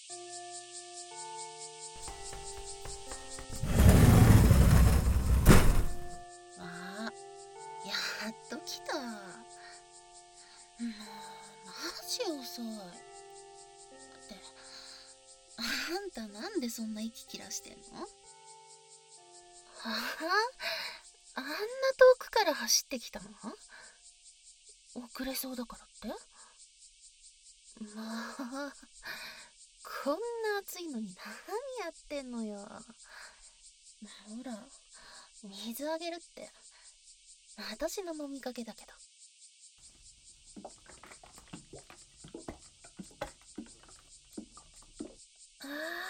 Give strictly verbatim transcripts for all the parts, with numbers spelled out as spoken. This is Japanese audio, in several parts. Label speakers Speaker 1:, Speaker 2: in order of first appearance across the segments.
Speaker 1: あ、やっと来た。もうマジ遅い。ってあんたなんでそんな息切らしてんの？はあ、あんな遠くから走ってきたの？遅れそうだからって？まあ、こんな暑いのに何やってんのよ。ほら、水あげるって。私の飲みかけだけど。あー、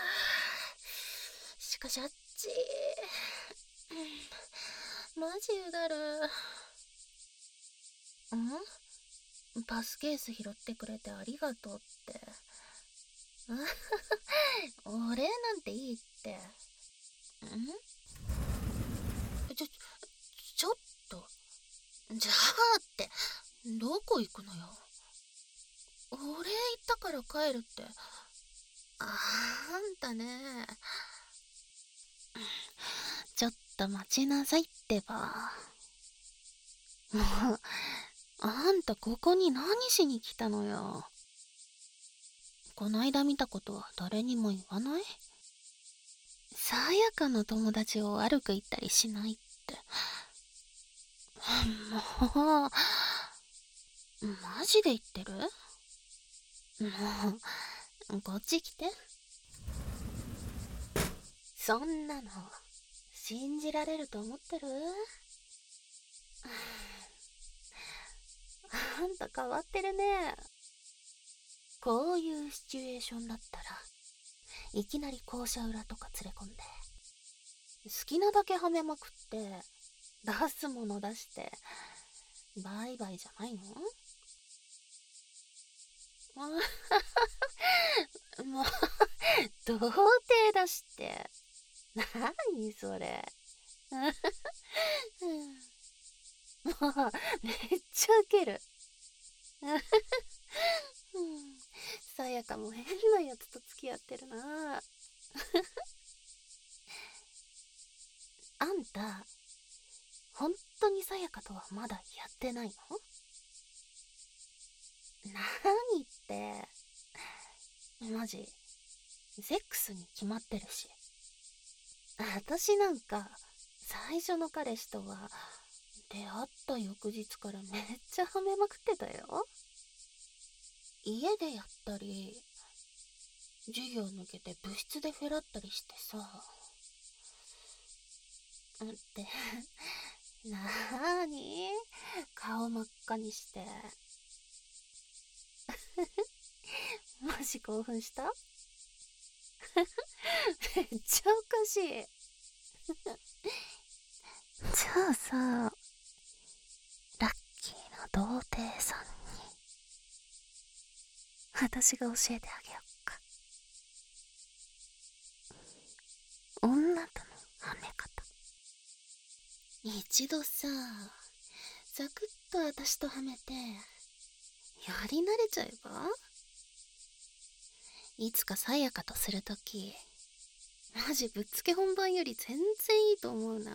Speaker 1: しかしあっちー、マジうだる。ん？パスケース拾ってくれてありがとうって。お礼なんていいって。ん？ちょ、ちょっと。じゃあって、どこ行くのよ。お礼言ったから帰るって。あんたね。ちょっと待ちなさいってば。もう、あんたここに何しに来たのよ。こないだ見たことは誰にも言わない？さやかの友達を悪く言ったりしないって。もう、マジで言ってる？もう、こっち来て。そんなの、信じられると思ってる？あんた変わってるね。こういうシチュエーションだったら、いきなり校舎裏とか連れ込んで、好きなだけはめまくって、出すもの出して、バイバイじゃないの？もう、童貞だしって。なにそれ。もう、めっちゃウケる。さやかも変なやつと付き合ってるな。あんた、本当にさやかとはまだやってないの？なにって。マジ、セックスに決まってるし。私なんか、最初の彼氏とは、出会った翌日からめっちゃハメまくってたよ。家でやったり、授業抜けて部室でフェラったりしてさ。って、なーに？顔真っ赤にして。マジ興奮した？めっちゃおかしい。じゃあさ、ラッキーな童貞さんに、私が教えてあげよっか。女とのはめ方。一度さ、サクッと私とはめて、やり慣れちゃえば？いつかさやかとするとき、マジぶっつけ本番より全然いいと思うな。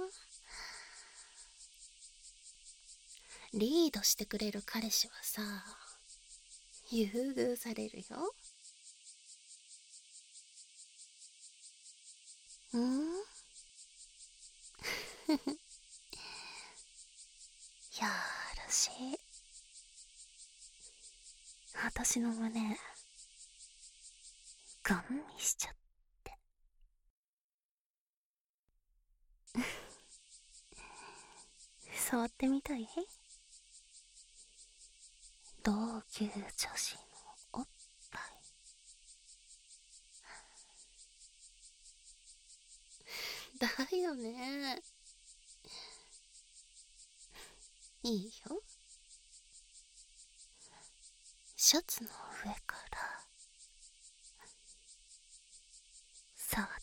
Speaker 1: リードしてくれる彼氏はさ、優遇されるよ。ん？やらしい。私の胸、ガン見しちゃって。触ってみたい？同級女子のおっぱい。だよね。いいよ。シャツの上から触って。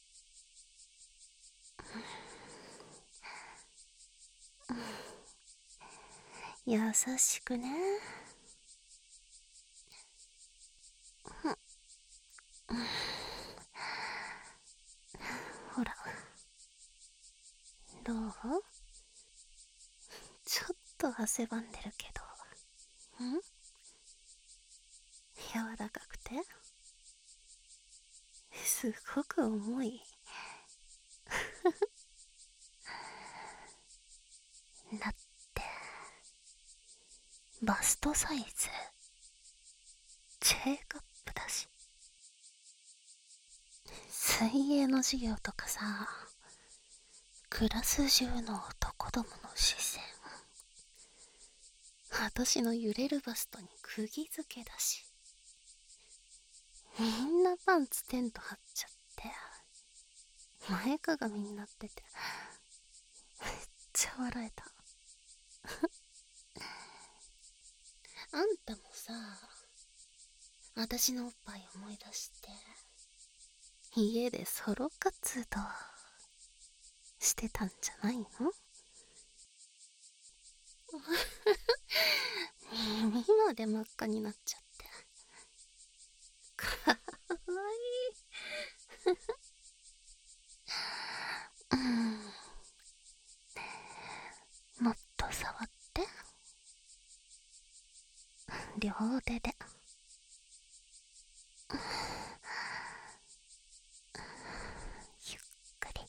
Speaker 1: 優しくね。 汗ばんでるけど、ん柔らかくてすごく重い。だってバストサイズ J カップだし。水泳の授業とかさ、クラス中の男どもの視線、私の揺れるバストに釘付けだし、みんなパンツテント張っちゃって前かがみになってて、めっちゃ笑えた。あんたもさ、私のおっぱい思い出して家でソロ活動してたんじゃないの？耳まで真っ赤になっちゃってかわいい。うん、もっと触って、両手で。ゆっくり。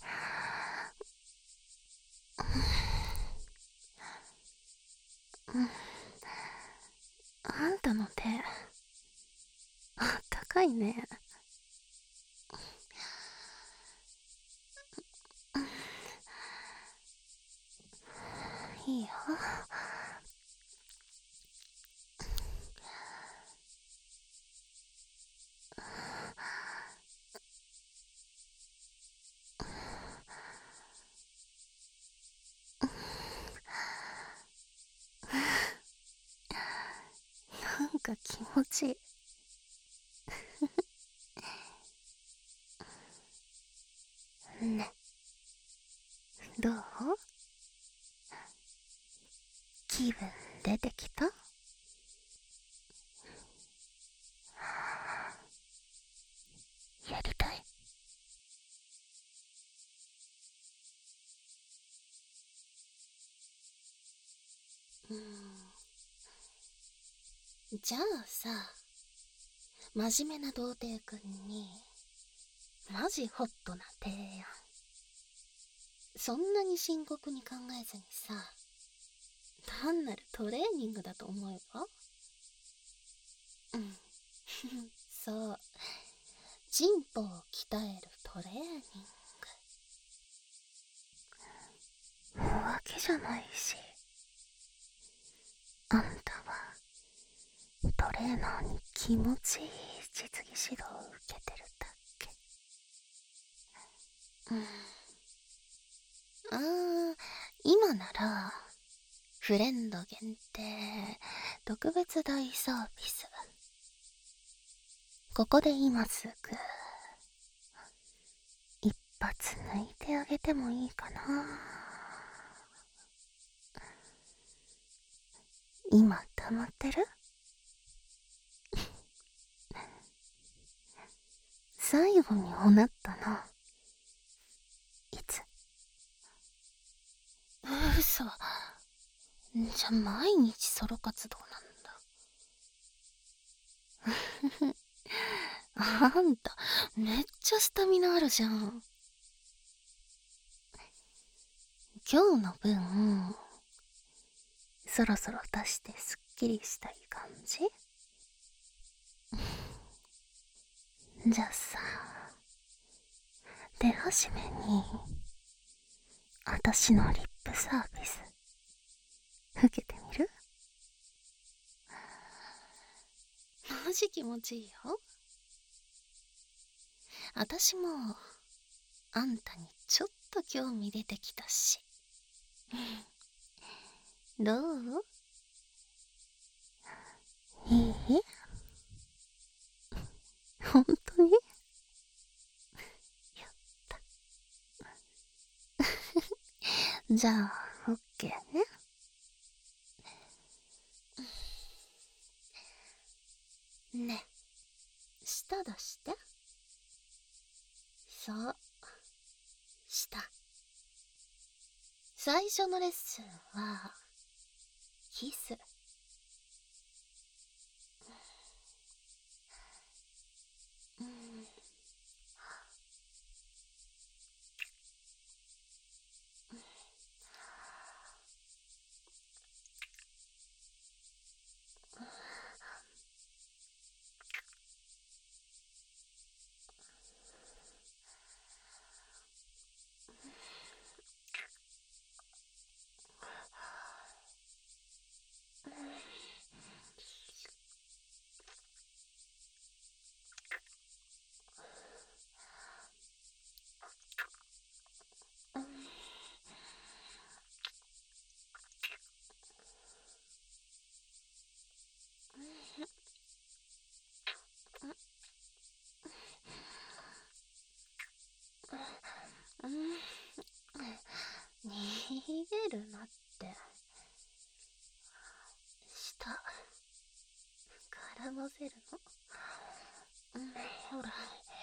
Speaker 1: うん、あんたの手あったかいね。いいよ。なんか気持ちいい。ね、どう？気分出てきた？やりたい？うん、じゃあさ、真面目な童貞くんにマジホットな提案。そんなに深刻に考えずにさ、単なるトレーニングだと思えば？うん。そう。チンポを鍛えるトレーニング。浮気じゃないし。あんたはトレーナーに気持ちいい実技指導を受けてるだけ。うん。あー、今ならフレンド限定特別大サービス。ここで今すぐ一発抜いてあげてもいいかな。今溜まってる？最後におなったのいつ？嘘。じゃ毎日ソロ活動なんだ。あんためっちゃスタミナあるじゃん。今日の分そろそろ出してすっきりしたい感じ？じゃあさ、手始めにあたしのリップサービス受けてみる？マジ気持ちいいよ。あたしもあんたにちょっと興味出てきたし。どう？いい？ほんとに？やった。じゃあオッケーね。ね、舌出して。そう、舌。最初のレッスンはキス。うん。うん。逃げるなって。舌絡ませるの。うん、ほら。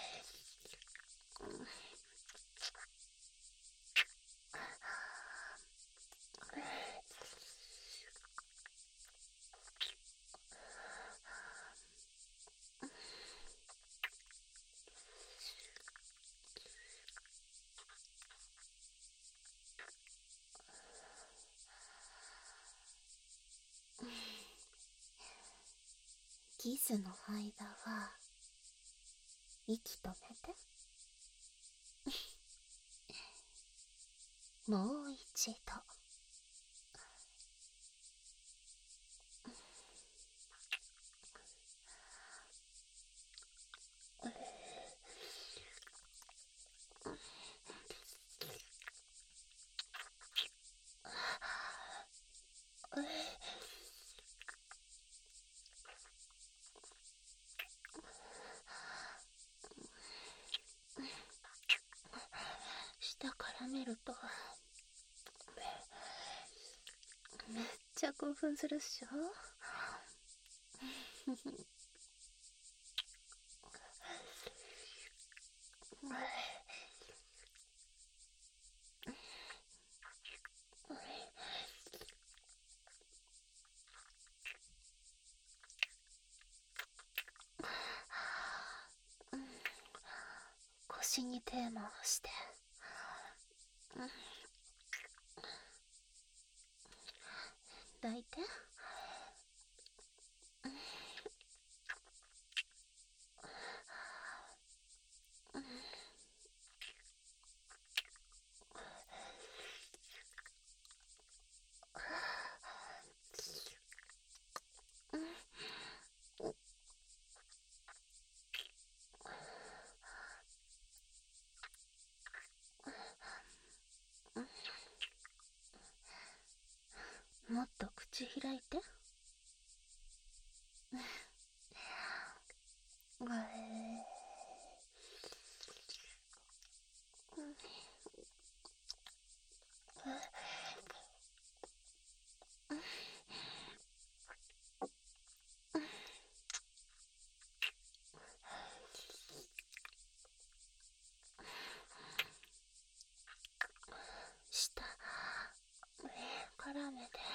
Speaker 1: キスの間は息止めて。もう一度。舌絡めるとめっちゃ興奮するっしょ。腰に手回して。抱いて。もっと口開いて。うえ舌絡めて。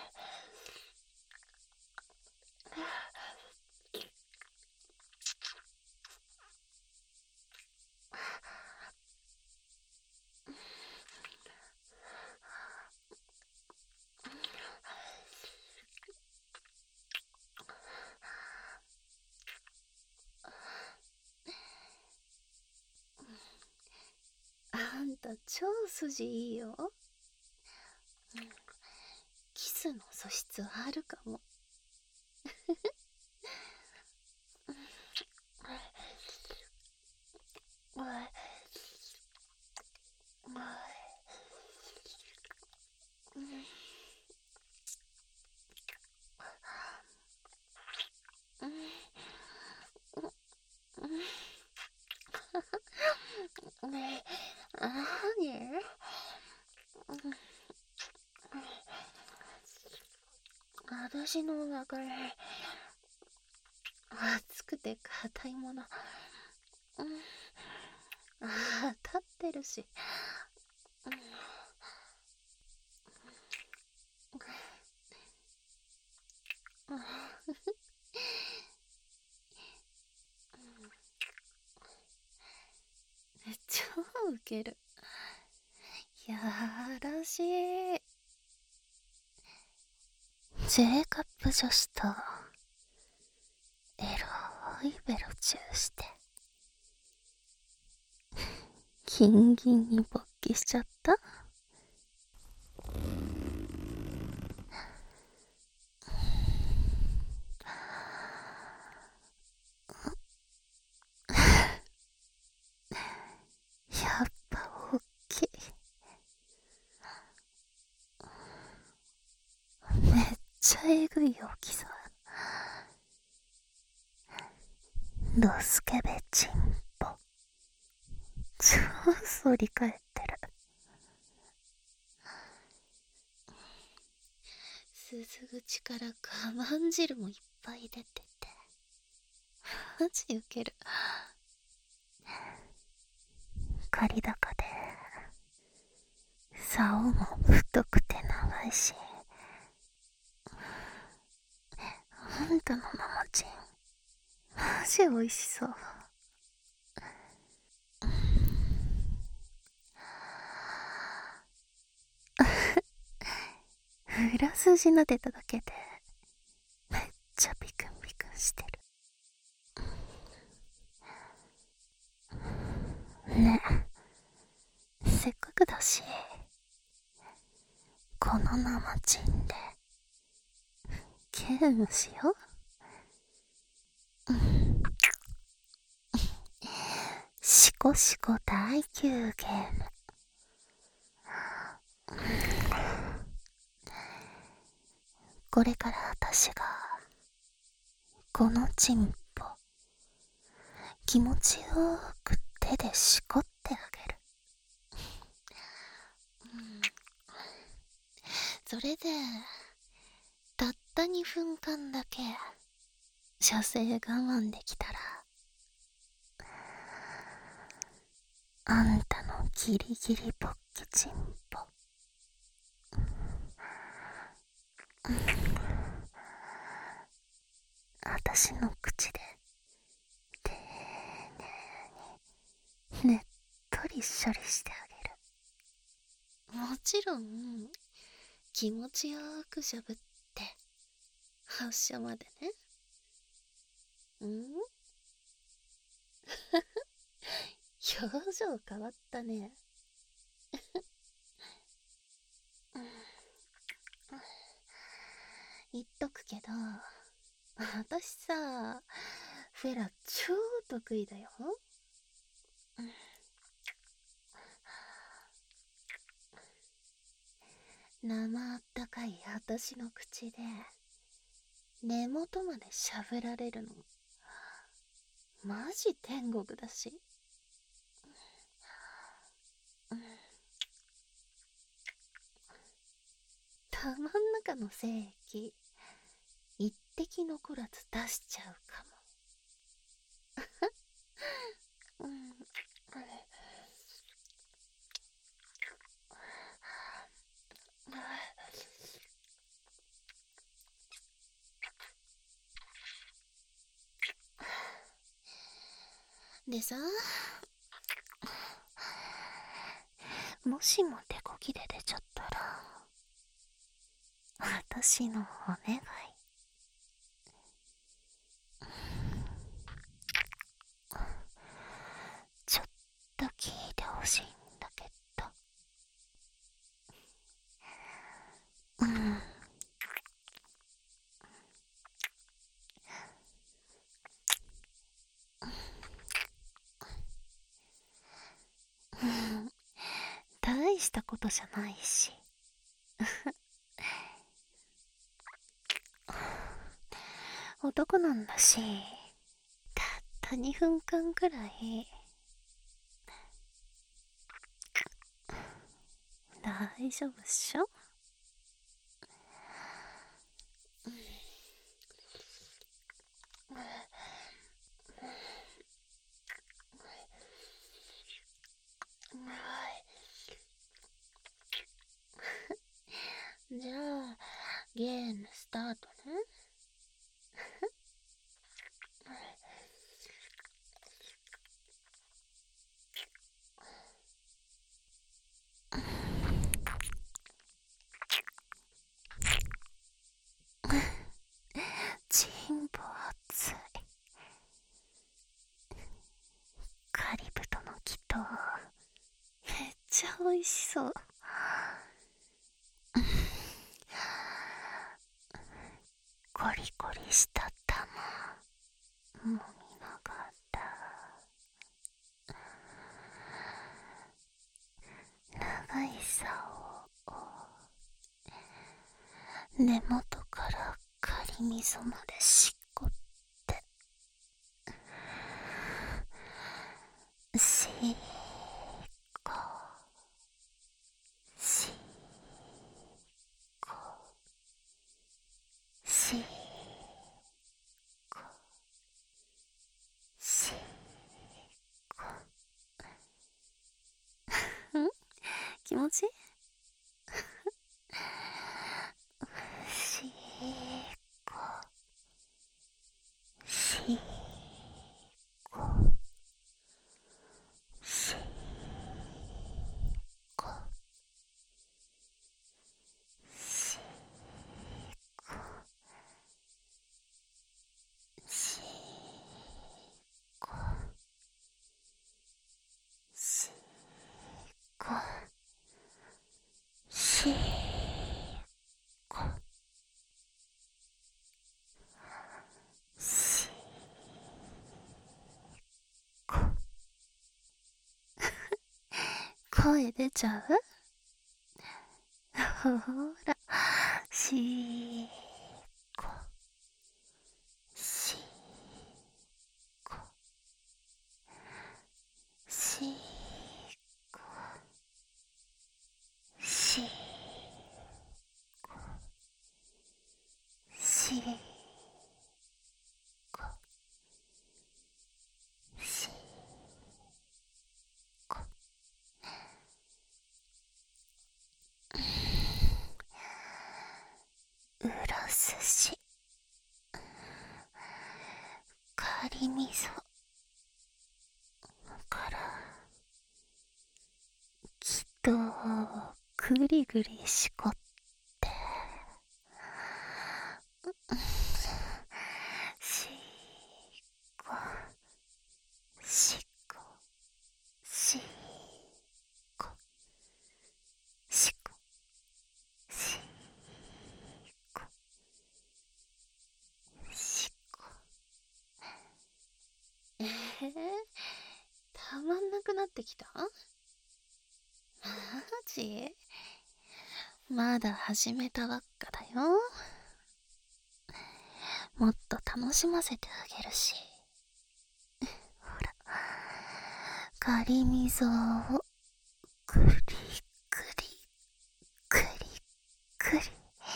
Speaker 1: あんた超筋いいよ。キスの素質あるかも。ねえ、なに？私のお腹に熱くて硬いもの、うん、当たってるし、 超ウケる。やらしい。J カップ女子とエロいベロチューしてギンギンに勃起しちゃった。やっぱ大きい。めっちゃえぐい大きさ。ドスケベチンポ超反り返ってる。鈴口から我慢汁もいっぱい出ててマジウケる。借り高で竿も太くて長いし、あんたのママチンマジ美味しそう。裏筋撫でただけでめっちゃビクンビクンしてる。ねえ、せっかくだしこの生チンでゲームしよう。シコシコ耐久ゲーム。これから私がこのチンポ気持ちよく手でしこってあげる。それでたったにふんかんだけ射精我慢できたらあんたのギリギリ勃起チンポ私の口で丁寧にねっとり処理してあげる。もちろん気持ちよくしゃぶって発射までね。ん表情変わったね。言っとくけど私さフェラ超得意だよ。生あったかい私の口で根元までしゃぶられるのマジ天国だし。玉ん中の精液一滴残らず出しちゃうかも。うんでさ、もしも手こぎで出ちゃったら私のお願いちょっと聞いてほしいんだけど。うん大したことじゃないし男なんだしたったにふんかんくらい大丈夫っしょ。じゃあゲームスタートね。 美味しそう。コリコリした玉もみながら長い竿を根元から仮溝までしっこってしっこしっこしっこしっこん気持ちいいしっこしっこしっこしっこしっこしっこしっこしっこ声出ちゃうほらしっこしっこしっこしっこしっこしっこ裏寿司仮溝からきっとぐりぐりしこってしっこしっこしっこしっこしっこしっこえー、たまんなくなってきた？マジ？まだ始めたばっかだよ。もっと楽しませてあげるし。ほら、仮溝をぐりぐりぐりぐり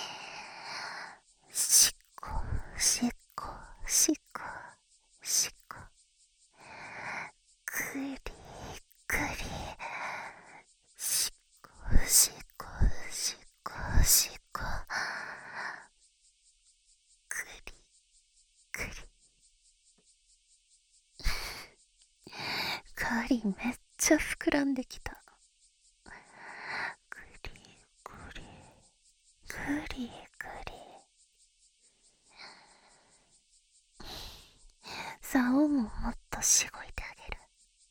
Speaker 1: しっこしっこしっこしっこぐりぐりしっこしっこしっこしっこぐりぐりカリめっちゃ膨らんできた。ぐりぐりぐりぐり竿ももっとしごいてあげる。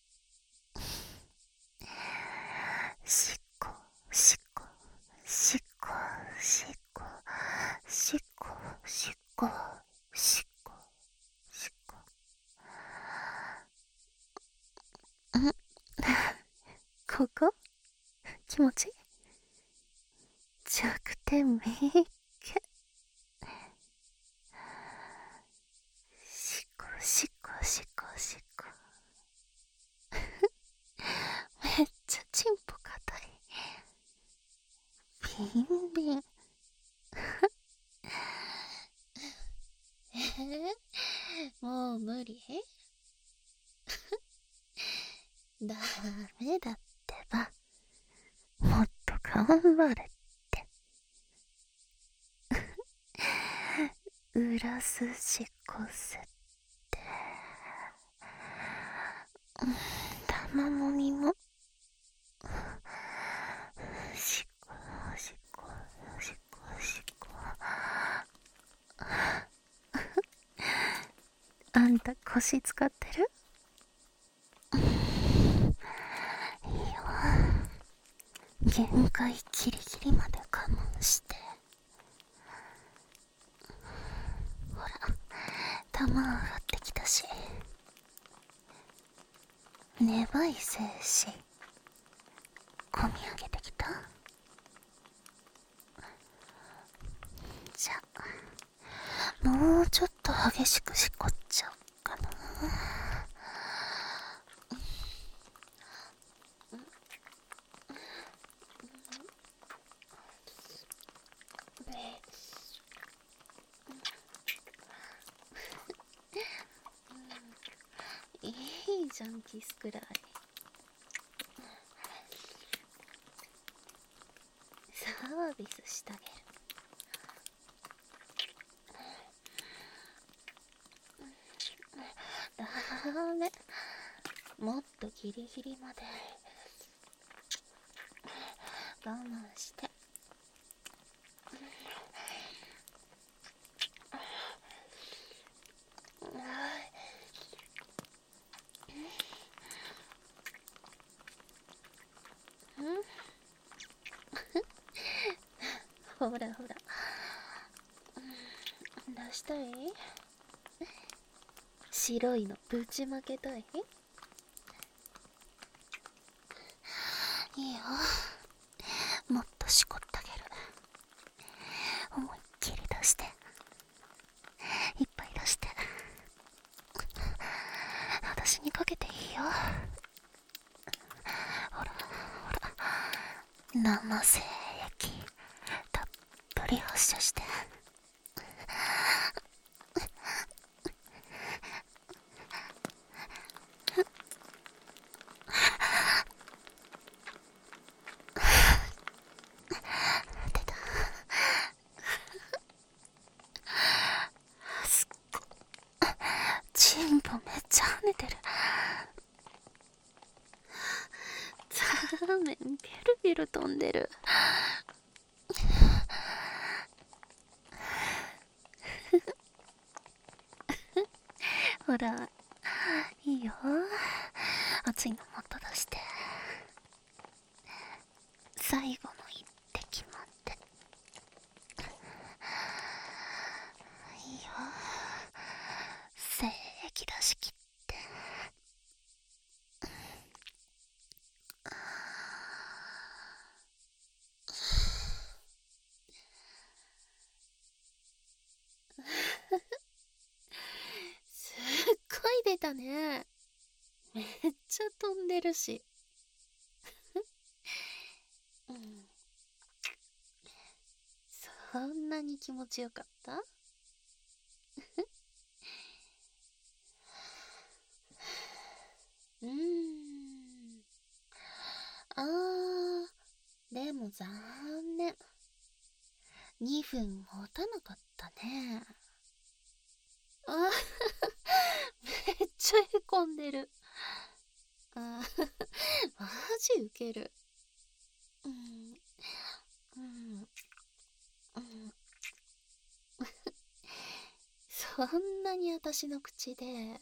Speaker 1: しっこしっこしっこしっこしっこしっこしっこしっこんここ気持ちいい？弱点めっけしっこしっこしっこしっこめっちゃチンポ硬い。ビンビンえー、もう無理ダメだってば。もっと頑張れって裏筋こすって玉もみもしっこしっこしっこしっこあんた腰使ってる？いいよ限界ギリギリまで我慢して、ほら玉上がってきたし、ねばい精子込み上げてきた。じゃあもうちょっと激しくしこっちゃおうかな。いいじゃん、キスくらい。サービスしてあげる。ダメ、もっとギリギリまで我慢して。ほらほら、出したい？白いのぶちまけたい？いいよ、もっとしこってあげる。思いっきり出して、いっぱい出して、私にかけていいよ。ほらほら、生精液たっぷり発射して。チンポめっちゃ跳ねてる。ザーメンビュルビュル飛んでる。ほらいいよ、熱いのもっと出して。最後の一滴までいいよ、精液出し切って。すっごい出たね。めっちゃ飛んでるし。うん、そんなに気持ちよかった？うーん、あー、でも残念、にふん持たなかったね。あめっちゃへこんでる。あマジウケる。うんうんうん、そんなに私の口で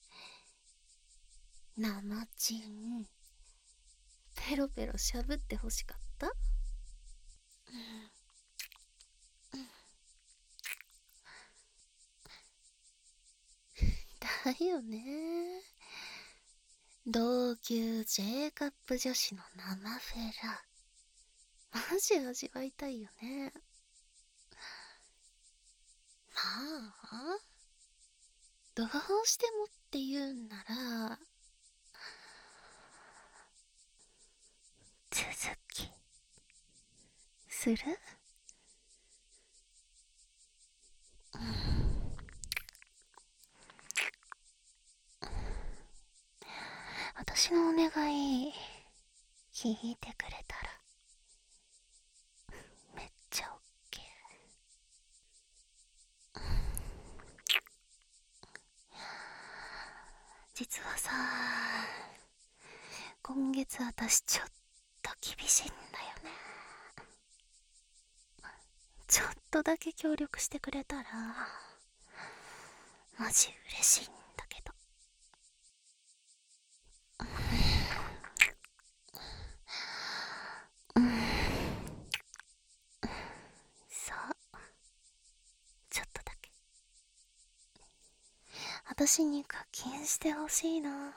Speaker 1: 生チンペロペロしゃぶってほしかった？だよね、同級 J カップ女子の生フェラマジ味わいたいよね。まあどうしてもって言うんなら続きする？私のお願い聞いてくれたらめっちゃオッケー。実はさ、今月私ちょっと厳しいんだよね。ちょっとだけ協力してくれたらマジ嬉しいんだけど。 私に課金してほしいなーって。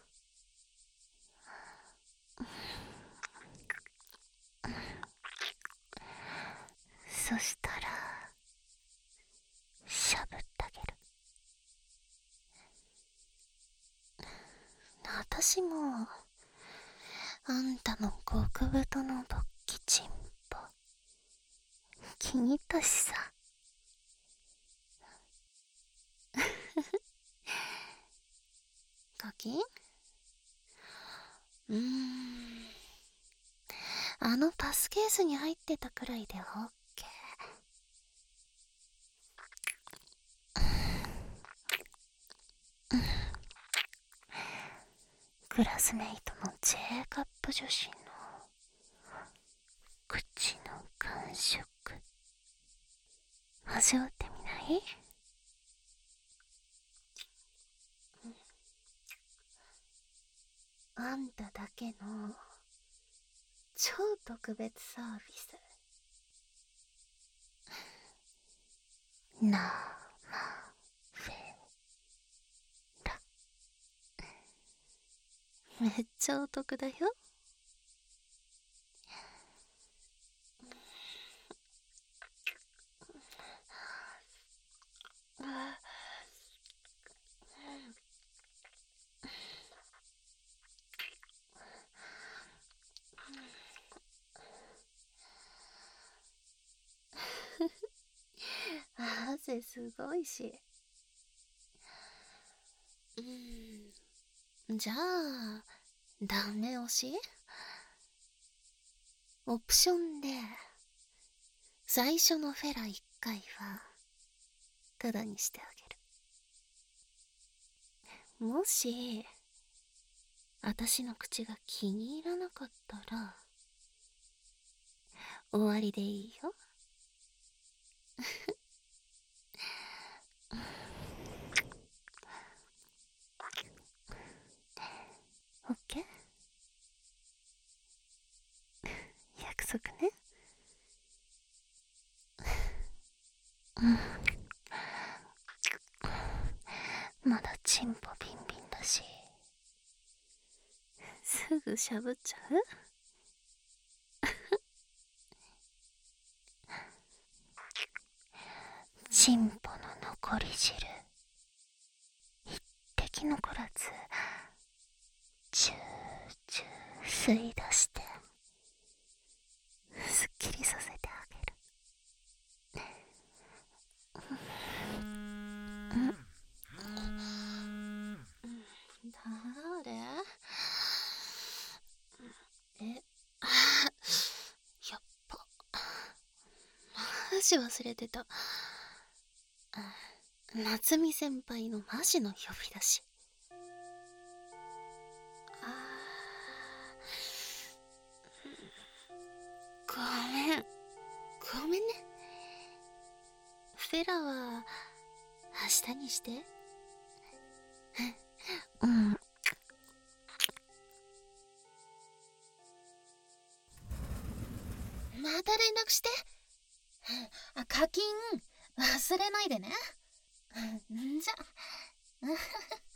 Speaker 1: そしたらしゃぶってあげる。私もあんたの極太の勃起チンポ気に入ったしさ。課金？うーん、あのパスケースに入ってたくらいでオッケー。クラスメイトの J カップ女子の口の感触味わってみない？あんただけの超特別サービス。なまフェラ。めっちゃお得だよ。汗すごいし。うーん、じゃあダメ押し？オプションで最初のフェラいっかいはタダにしてあげる。もし私の口が気に入らなかったら終わりでいいよ。オッケー？約束ね。まだチンポビンビンだしすぐしゃぶっちゃう？チンポの残り汁一滴残らずチューチュー吸い出してすっきりさせてあげる。ん？誰？え、あ、やっぱマジ忘れてた。夏美先輩のマジの呼び出し。あー、ごめんごめんね。フェラは明日にして。うん。また連絡して。あ、課金忘れないでね。んじゃ